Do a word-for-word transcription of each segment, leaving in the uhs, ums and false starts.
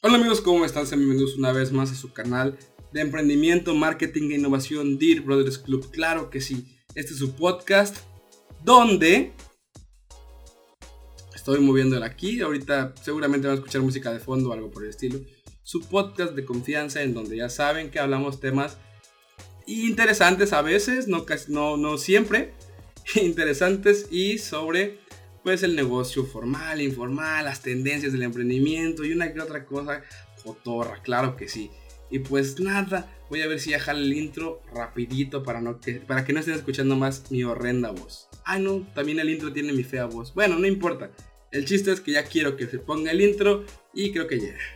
Hola amigos, ¿cómo están? Sean bienvenidos una vez más a su canal de emprendimiento, marketing e innovación Dear Brothers Club. Claro que sí, este es su podcast donde estoy moviéndola aquí. Ahorita seguramente van a escuchar música de fondo o algo por el estilo. Su podcast de confianza en donde ya saben que hablamos temas interesantes a veces, no, no, no siempre, interesantes y sobre pues el negocio formal, informal, las tendencias del emprendimiento y una que otra cosa cotorra, claro que sí. Y pues nada, voy a ver si ya jala el intro rapidito para, no que, para que no estén escuchando más mi horrenda voz. Ah no, también el intro tiene mi fea voz. Bueno, no importa, el chiste es que ya quiero que se ponga el intro y creo que llega.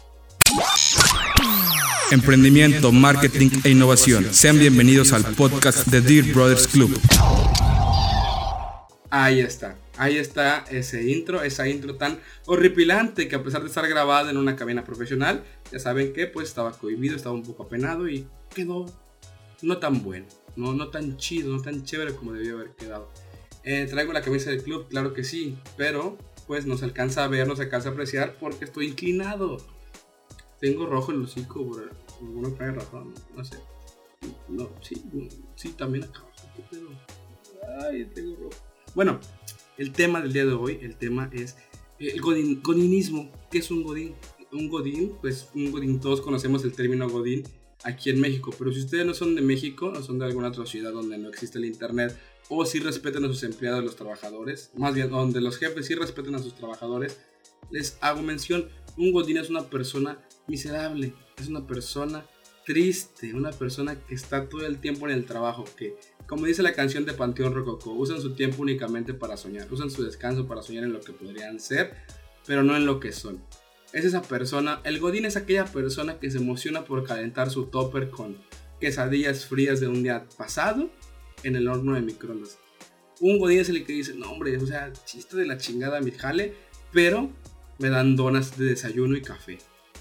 Emprendimiento, marketing e innovación. Sean bienvenidos al podcast de Dear Brothers Club. Ahí está, ahí está ese intro, esa intro tan horripilante que a pesar de estar grabada en una cabina profesional, ya saben que pues estaba cohibido, estaba un poco apenado y quedó no tan bueno, no, no tan chido, no tan chévere como debió haber quedado. Eh, traigo la camisa del club, claro que sí, pero pues no se alcanza a ver, no se alcanza a apreciar porque estoy inclinado. Tengo rojo el hocico por alguna razón, no sé. No, sí, sí, también acá abajo. ¿Qué pedo? Ay, tengo rojo. Bueno, el tema del día de hoy, el tema es el godin, godinismo. ¿Qué es un godín? Un godín, pues un godín, todos conocemos el término godín aquí en México, pero si ustedes no son de México, no son de alguna otra ciudad donde no existe el internet, o si respetan a sus empleados, los trabajadores, más bien donde los jefes sí respetan a sus trabajadores, les hago mención, un godín es una persona miserable, es una persona triste, una persona que está todo el tiempo en el trabajo, que como dice la canción de Panteón Rococó, usan su tiempo únicamente para soñar, usan su descanso para soñar en lo que podrían ser, pero no en lo que son. Es esa persona, el godín es aquella persona que se emociona por calentar su topper con quesadillas frías de un día pasado en el horno de microondas. Un godín es el que dice, no hombre, o sea, chiste de la chingada mi jale, pero me dan donas de desayuno y café.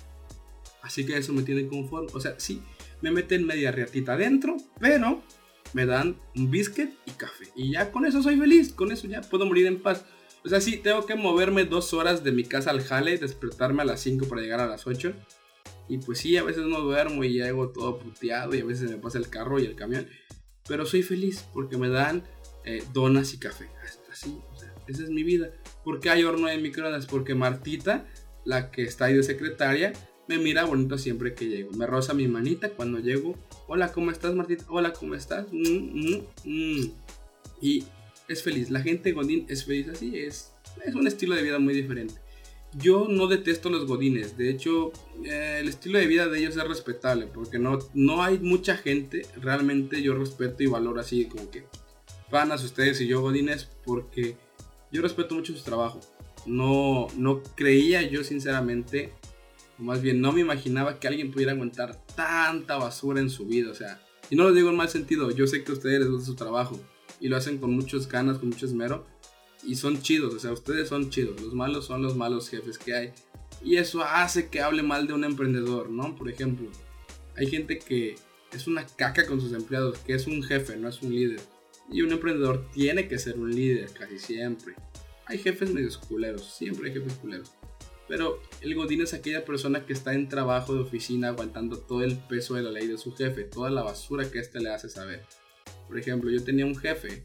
Así que eso me tiene conforme, o sea, sí, me meten media riatita adentro, pero me dan un biscuit y café. Y ya con eso soy feliz, con eso ya puedo morir en paz. O sea, sí, tengo que moverme dos horas de mi casa al jale, despertarme a las cinco para llegar a las ocho. Y pues sí, a veces no duermo y llego todo puteado y a veces me pasa el carro y el camión. Pero soy feliz porque me dan eh, donas y café. Así, o sea, esa es mi vida. ¿Por qué hay horno de microondas? Porque Martita, la que está ahí de secretaria, me mira bonito siempre que llego. Me roza mi manita cuando llego. Hola, ¿cómo estás, Martita? Hola, ¿cómo estás? Mm, mm, mm. Y es feliz. La gente godín es feliz. Así es. Es un estilo de vida muy diferente. Yo no detesto los godines. De hecho, eh, el estilo de vida de ellos es respetable. Porque no, no hay mucha gente. Realmente yo respeto y valoro así como que panas ustedes y yo godines. Porque yo respeto mucho su trabajo. No, no creía yo sinceramente... O más bien, no me imaginaba que alguien pudiera aguantar tanta basura en su vida, o sea, y no lo digo en mal sentido, yo sé que a ustedes les gusta su trabajo, y lo hacen con muchas ganas, con mucho esmero, y son chidos, o sea, ustedes son chidos, los malos son los malos jefes que hay, y eso hace que hable mal de un emprendedor, ¿no? Por ejemplo, hay gente que es una caca con sus empleados, que es un jefe, no es un líder, y un emprendedor tiene que ser un líder, casi siempre. Hay jefes medios culeros, siempre hay jefes culeros. Pero el godín es aquella persona que está en trabajo de oficina aguantando todo el peso de la ley de su jefe, toda la basura que éste le hace saber. Por ejemplo, yo tenía un jefe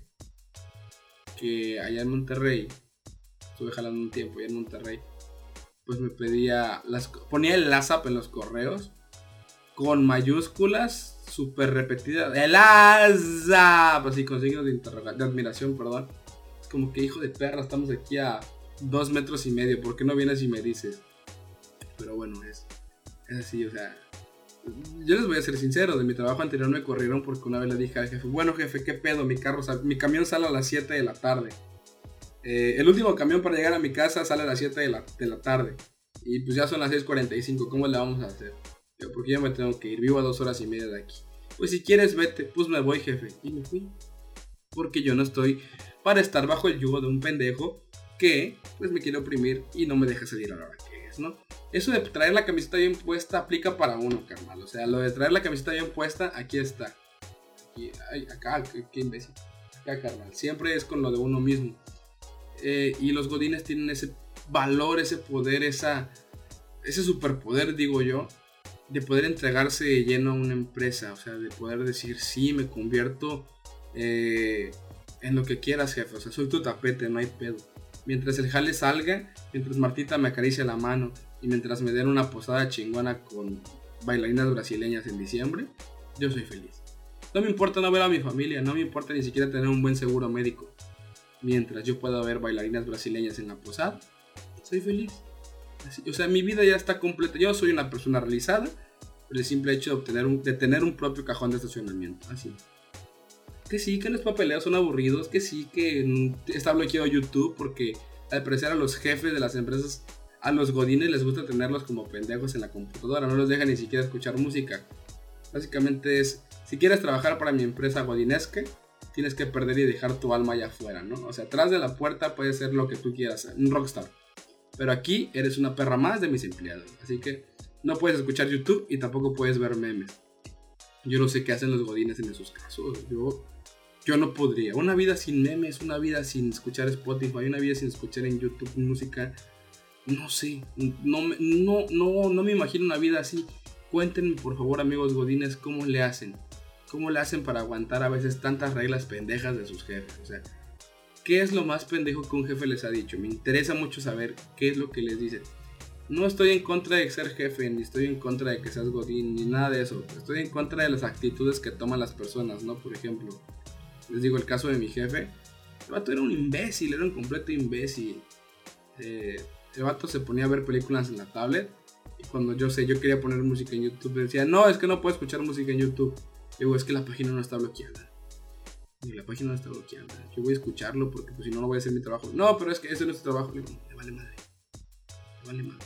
que allá en Monterrey, estuve jalando un tiempo allá en Monterrey, pues me pedía, las, ponía el WhatsApp en los correos con mayúsculas súper repetidas. El WhatsApp, así con signos de, interroga- de admiración, perdón. Es como que hijo de perra, estamos aquí a dos metros y medio, ¿por qué no vienes y me dices? Pero bueno, es, es así, o sea, yo les voy a ser sincero, de mi trabajo anterior me corrieron porque una vez le dije al jefe, bueno jefe, ¿qué pedo? Mi carro, mi camión sale a las siete de la tarde. Eh, el último camión para llegar a mi casa sale a las siete de la, de la tarde. Y pues ya son las seis cuarenta y cinco, ¿cómo le vamos a hacer? Yo, porque yo me tengo que ir, vivo a dos horas y media de aquí. Pues si quieres vete, pues me voy jefe. Y me fui. Porque yo no estoy para estar bajo el yugo de un pendejo que pues me quiere oprimir y no me deja salir a la hora que es, ¿no? Eso de traer la camiseta bien puesta aplica para uno, carnal. O sea, lo de traer la camiseta bien puesta, aquí está. Aquí, ay, acá, qué, qué imbécil. Acá, carnal. Siempre es con lo de uno mismo. Eh, y los godines tienen ese valor, ese poder, esa ese superpoder, digo yo, de poder entregarse de lleno a una empresa, o sea, de poder decir, sí, me convierto eh, en lo que quieras, jefe, o sea, soy tu tapete, no hay pedo. Mientras el jale salga, mientras Martita me acaricia la mano y mientras me den una posada chingona con bailarinas brasileñas en diciembre, yo soy feliz. No me importa no ver a mi familia, no me importa ni siquiera tener un buen seguro médico. Mientras yo pueda ver bailarinas brasileñas en la posada, soy feliz. Así, o sea, mi vida ya está completa. Yo soy una persona realizada por el simple hecho de, obtener un, de tener un propio cajón de estacionamiento. Así. Que sí, que los papeleos son aburridos, que sí, que está bloqueado YouTube porque al parecer a los jefes de las empresas, a los godines les gusta tenerlos como pendejos en la computadora, no los dejan ni siquiera escuchar música. Básicamente es, si quieres trabajar para mi empresa godinesca, tienes que perder y dejar tu alma allá afuera, ¿no? O sea, atrás de la puerta puedes ser lo que tú quieras, un rockstar. Pero aquí eres una perra más de mis empleados, así que no puedes escuchar YouTube y tampoco puedes ver memes. Yo no sé qué hacen los godines en esos casos, yo... Yo no podría. Una vida sin memes, una vida sin escuchar Spotify, una vida sin escuchar en YouTube música. No sé. No, no, no, no me imagino una vida así. Cuéntenme, por favor, amigos godines, cómo le hacen. ¿Cómo le hacen para aguantar a veces tantas reglas pendejas de sus jefes? O sea, ¿qué es lo más pendejo que un jefe les ha dicho? Me interesa mucho saber qué es lo que les dicen. No estoy en contra de ser jefe, ni estoy en contra de que seas godín, ni nada de eso. Estoy en contra de las actitudes que toman las personas, ¿no? Por ejemplo... Les digo, el caso de mi jefe, el vato era un imbécil, era un completo imbécil. Eh, el vato se ponía a ver películas en la tablet y cuando yo sé, yo quería poner música en YouTube, me decía, no, es que no puedo escuchar música en YouTube. Digo, es que la página no está bloqueada. Y la página no está bloqueada. Yo voy a escucharlo porque pues, si no, no voy a hacer mi trabajo. No, pero es que ese no es tu trabajo. Digo, me vale madre. Me vale madre.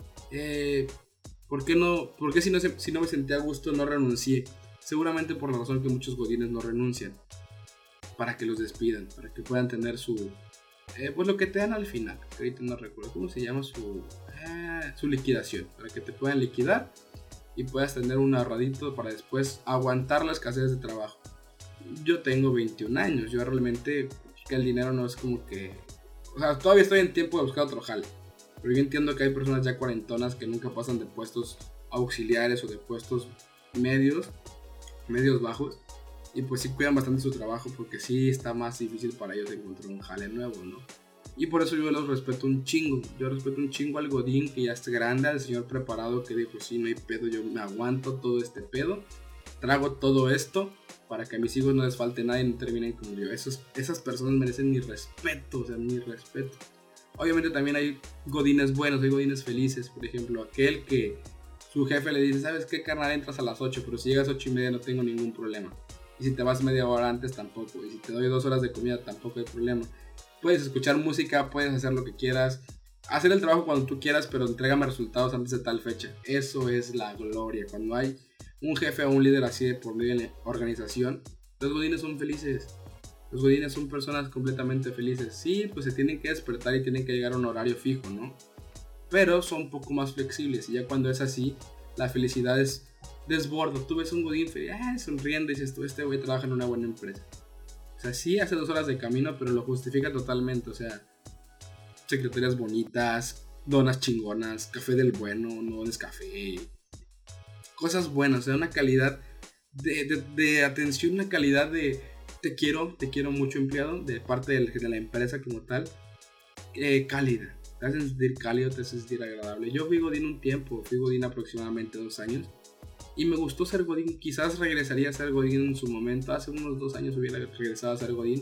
Eh, ¿Por qué no? ¿Por qué si no, se, si no me sentía a gusto no renuncié? Seguramente por la razón que muchos godines no renuncian. Para que los despidan, para que puedan tener su... Eh, pues lo que te dan al final, que ahorita no recuerdo cómo se llama su... Eh, su liquidación, para que te puedan liquidar y puedas tener un ahorradito para después aguantar la escasez de trabajo. Yo tengo veintiún años, yo realmente que el dinero no es como que... O sea, todavía estoy en tiempo de buscar otro jale, pero yo entiendo que hay personas ya cuarentonas que nunca pasan de puestos auxiliares o de puestos medios, medios bajos. Y pues sí cuidan bastante su trabajo porque sí está más difícil para ellos encontrar un jale nuevo, ¿no? Y por eso yo los respeto un chingo. Yo respeto un chingo al godín que ya es grande, al señor preparado que dijo, sí, no hay pedo, yo me aguanto todo este pedo. Trago todo esto para que a mis hijos no les falte nada y no terminen como yo. Esos, esas personas merecen mi respeto, o sea, mi respeto. Obviamente también hay godines buenos, hay godines felices. Por ejemplo, aquel que su jefe le dice, ¿sabes qué, carnal? Entras a las ocho, pero si llegas a ocho y media no tengo ningún problema. Y si te vas media hora antes tampoco. Y si te doy dos horas de comida tampoco hay problema. Puedes escuchar música, puedes hacer lo que quieras. Hacer el trabajo cuando tú quieras, pero entrégame resultados antes de tal fecha. Eso es la gloria. Cuando hay un jefe o un líder así de por medio de la organización, los godines son felices. Los godines son personas completamente felices. Sí, pues se tienen que despertar y tienen que llegar a un horario fijo, ¿no? Pero son un poco más flexibles. Y ya cuando es así, la felicidad es... desbordo, tú ves un godín feliz, ah, sonriendo y dices tú, este güey trabaja en una buena empresa. O sea, sí hace dos horas de camino, pero lo justifica totalmente, o sea, secretarias bonitas, donas chingonas, café del bueno, no Nescafé, cosas buenas, o sea, una calidad de, de, de atención, una calidad de te quiero, te quiero mucho empleado, de parte de, de la empresa como tal, eh, cálida. Te hacen sentir cálido, te hacen sentir agradable. Yo fui godín un tiempo, fui godín aproximadamente dos años. Y me gustó ser godín, quizás regresaría a ser godín en su momento, hace unos dos años hubiera regresado a ser godín.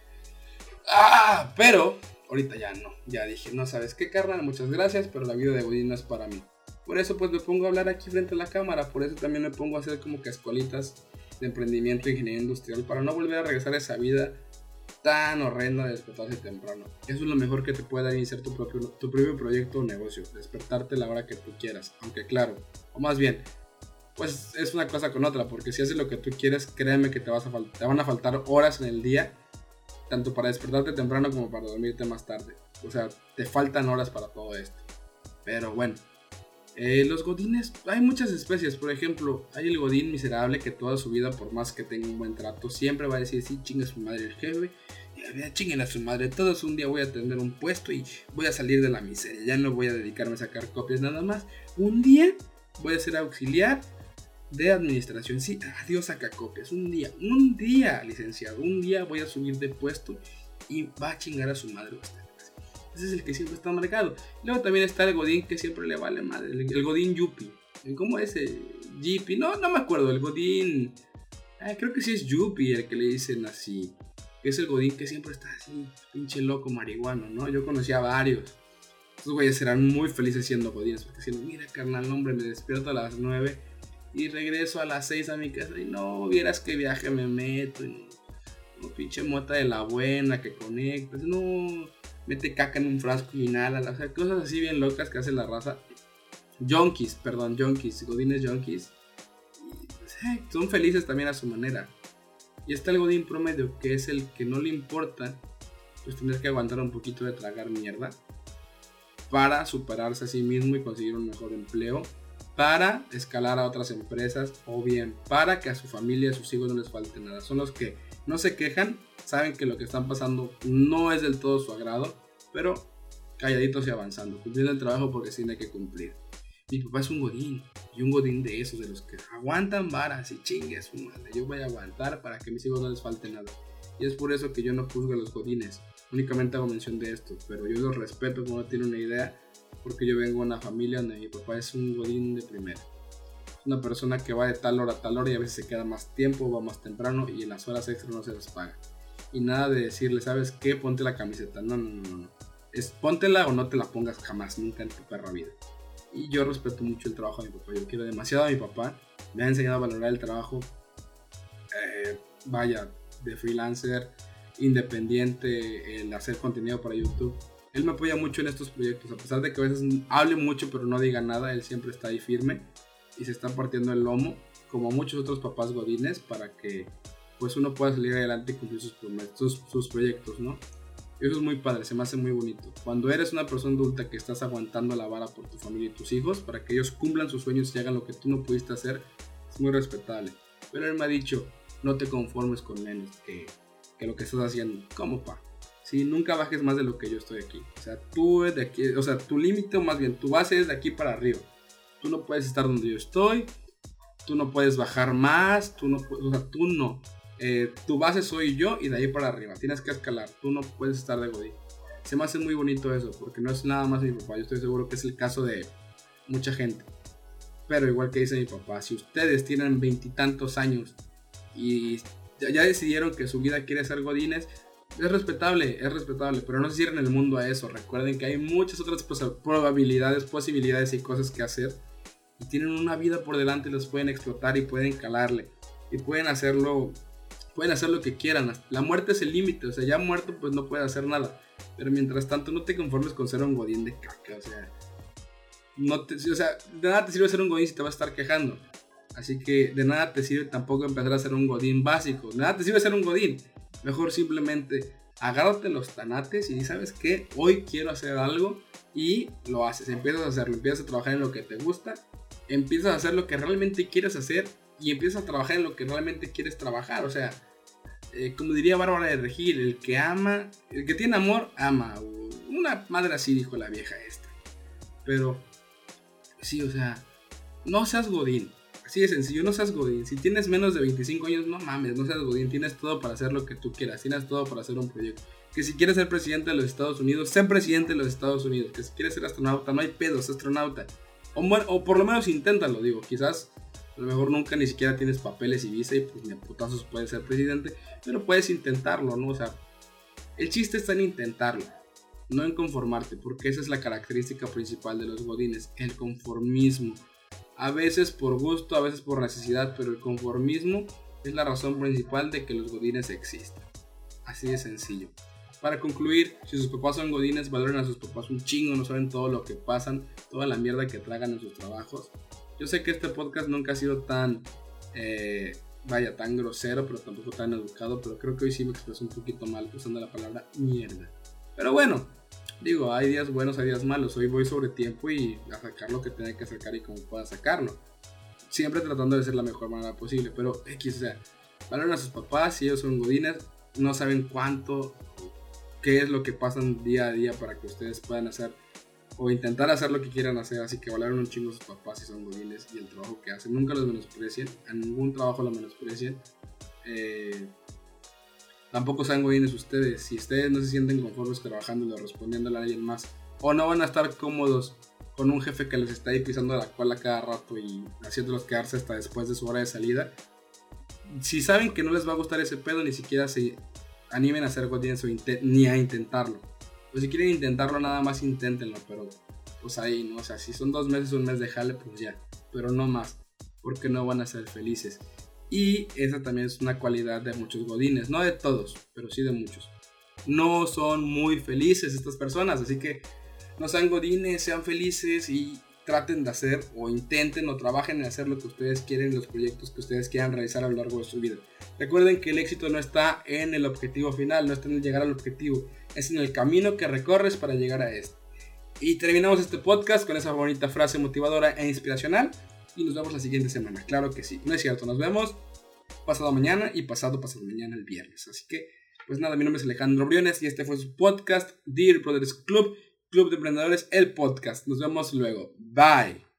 ¡Ah! Pero, ahorita ya no, ya dije, no sabes qué, carnal, muchas gracias, pero la vida de godín no es para mí. Por eso pues me pongo a hablar aquí frente a la cámara, por eso también me pongo a hacer como que escuelitas de emprendimiento e ingeniería industrial, para no volver a regresar a esa vida tan horrenda de despertarse temprano. Eso es lo mejor que te puede dar iniciar tu propio, tu propio proyecto o negocio, despertarte a la hora que tú quieras, aunque claro, o más bien, pues es una cosa con otra, porque si haces lo que tú quieres, créeme que te, vas a fal- te van a faltar horas en el día, tanto para despertarte temprano como para dormirte más tarde. O sea, te faltan horas para todo esto. Pero bueno, eh, los godines, hay muchas especies. Por ejemplo, hay el godín miserable que toda su vida, por más que tenga un buen trato, siempre va a decir, sí, chinga su madre el jefe, chinguen a su madre, todos un día voy a tener un puesto y voy a salir de la miseria, ya no voy a dedicarme a sacar copias nada más, un día voy a ser auxiliar de administración, sí, adiós sacacopias, un día, un día, licenciado, un día voy a subir de puesto y va a chingar a su madre usted. Ese es el que siempre está marcado. Luego también está el godín que siempre le vale madre, el, el godín yuppie. ¿Cómo es el Jippy? No, no me acuerdo, el godín, ah, creo que sí es yuppie el que le dicen así, que es el godín que siempre está así, pinche loco marihuano, ¿no? Yo conocía a varios. Estos güeyes serán muy felices siendo godines, porque si no, mira carnal, hombre, me despierto a las nueve y regreso a las seis a mi casa y no, vieras qué viaje me meto, y no, no, pinche mota de la buena que conectas, no, mete caca en un frasco y inhala, o sea, cosas así bien locas que hace la raza. Junkies, perdón, junkies, godines junkies, y, pues, eh, son felices también a su manera. Y está el godín promedio, que es el que no le importa pues tener que aguantar un poquito de tragar mierda para superarse a sí mismo y conseguir un mejor empleo, para escalar a otras empresas o bien para que a su familia y a sus hijos no les falte nada. Son los que no se quejan, saben que lo que están pasando no es del todo su agrado, pero calladitos y avanzando, cumpliendo el trabajo porque sí tiene que cumplir. Mi papá es un godín, y un godín de esos, de los que aguantan varas y chingue a su madre. Yo voy a aguantar para que a mis hijos no les falte nada. Y es por eso que yo no juzgo a los godines, únicamente hago mención de esto, pero yo los respeto como no tiene una idea, porque yo vengo de una familia donde mi papá es un godín de primera. Es una persona que va de tal hora a tal hora y a veces se queda más tiempo, va más temprano y en las horas extras no se les paga. Y nada de decirle, ¿sabes qué? Ponte la camiseta. No, no, no, no. Es póntela o no te la pongas jamás, nunca en tu perra vida. Y yo respeto mucho el trabajo de mi papá. Yo quiero demasiado a mi papá. Me ha enseñado a valorar el trabajo, eh, vaya, de freelancer, independiente, el hacer contenido para YouTube. Él me apoya mucho en estos proyectos. A pesar de que a veces hable mucho pero no diga nada, él siempre está ahí firme y se está partiendo el lomo, como muchos otros papás godines, para que pues uno pueda salir adelante y cumplir sus, sus, sus proyectos, ¿no? Y eso es muy padre, se me hace muy bonito. Cuando eres una persona adulta que estás aguantando la vara por tu familia y tus hijos, para que ellos cumplan sus sueños y hagan lo que tú no pudiste hacer, es muy respetable. Pero él me ha dicho, no te conformes con menos que, que lo que estás haciendo. ¿Cómo, pa? Si nunca bajes más de lo que yo estoy aquí. O sea, tú de aquí, o sea, tu límite, o más bien, tu base es de aquí para arriba. Tú no puedes estar donde yo estoy, tú no puedes bajar más, tú no puedes, o sea, tú no. Eh, tu base soy yo y de ahí para arriba, tienes que escalar, tú no puedes estar de godín. Se me hace muy bonito eso, porque no es nada más mi papá, yo estoy seguro que es el caso de mucha gente. Pero igual que dice mi papá, si ustedes tienen veintitantos años y ya, ya decidieron que su vida quiere ser godines, es respetable, es respetable, pero no se cierren el mundo a eso. Recuerden que hay muchas otras probabilidades, posibilidades y cosas que hacer, y tienen una vida por delante y los pueden explotar y pueden calarle y pueden hacerlo. Pueden hacer lo que quieran. La muerte es el límite. O sea, ya muerto pues no puede hacer nada. Pero mientras tanto no te conformes con ser un godín de caca. O sea, no te, o sea, de nada te sirve ser un godín si te vas a estar quejando. Así que de nada te sirve tampoco empezar a ser un godín básico. De nada te sirve ser un godín. Mejor simplemente agárrate los tanates y ¿sabes qué? Hoy quiero hacer algo y lo haces. Empiezas a hacerlo. Empiezas a trabajar en lo que te gusta. Empiezas a hacer lo que realmente quieres hacer. Y empiezas a trabajar en lo que realmente quieres trabajar. O sea, eh, como diría Bárbara de Regil, el que ama, el que tiene amor, ama. Una madre así dijo la vieja esta. Pero, sí, o sea, no seas godín. Así de sencillo, no seas godín. Si tienes menos de veinticinco años, no mames, no seas godín. Tienes todo para hacer lo que tú quieras. Tienes todo para hacer un proyecto. Que si quieres ser presidente de los Estados Unidos, sé presidente de los Estados Unidos. Que si quieres ser astronauta, no hay pedos, astronauta. O, bueno, o por lo menos inténtalo, digo, quizás. A lo mejor nunca ni siquiera tienes papeles y visa y pues ni a putazos puedes ser presidente, pero puedes intentarlo, ¿no? O sea, el chiste está en intentarlo, no en conformarte, porque esa es la característica principal de los godines, el conformismo. A veces por gusto, a veces por necesidad, pero el conformismo es la razón principal de que los godines existan. Así de sencillo. Para concluir, si sus papás son godines, valoren a sus papás un chingo, no saben todo lo que pasan, toda la mierda que tragan en sus trabajos. Yo sé que este podcast nunca ha sido tan, eh, vaya, tan grosero, pero tampoco tan educado, pero creo que hoy sí me expreso un poquito mal usando la palabra mierda. Pero bueno, digo, hay días buenos, hay días malos, hoy voy sobre tiempo y a sacar lo que tenga que sacar y como pueda sacarlo. Siempre tratando de ser la mejor manera posible, pero X, o sea, valoren a sus papás, si ellos son godines, no saben cuánto qué es lo que pasan día a día para que ustedes puedan hacer o intentar hacer lo que quieran hacer. Así que valoren un chingo a sus papás si son godines y el trabajo que hacen. Nunca los menosprecien, a ningún trabajo lo menosprecien. Eh, tampoco sean godines ustedes. Si ustedes no se sienten conformes trabajando, respondiéndole a alguien más, o no van a estar cómodos con un jefe que les está ahí pisando la cola cada rato y haciéndolos quedarse hasta después de su hora de salida, si saben que no les va a gustar ese pedo, ni siquiera se animen a hacer godines o intent- ni a intentarlo. Pues si quieren intentarlo, nada más inténtenlo, pero pues ahí, ¿no? O sea, si son dos meses, un mes de jale, pues ya, pero no más, porque no van a ser felices. Y esa también es una cualidad de muchos godines, no de todos, pero sí de muchos. No son muy felices estas personas, así que no sean godines, sean felices y traten de hacer o intenten o trabajen en hacer lo que ustedes quieren, los proyectos que ustedes quieran realizar a lo largo de su vida. Recuerden que el éxito no está en el objetivo final, no está en llegar al objetivo, es en el camino que recorres para llegar a este. Y terminamos este podcast con esa bonita frase motivadora e inspiracional y nos vemos la siguiente semana. Claro que sí, no es cierto, nos vemos pasado mañana y pasado pasado mañana el viernes. Así que, pues nada, mi nombre es Alejandro Briones y este fue su podcast Dear Brothers Club, Club de Emprendedores, el podcast. Nos vemos luego. Bye.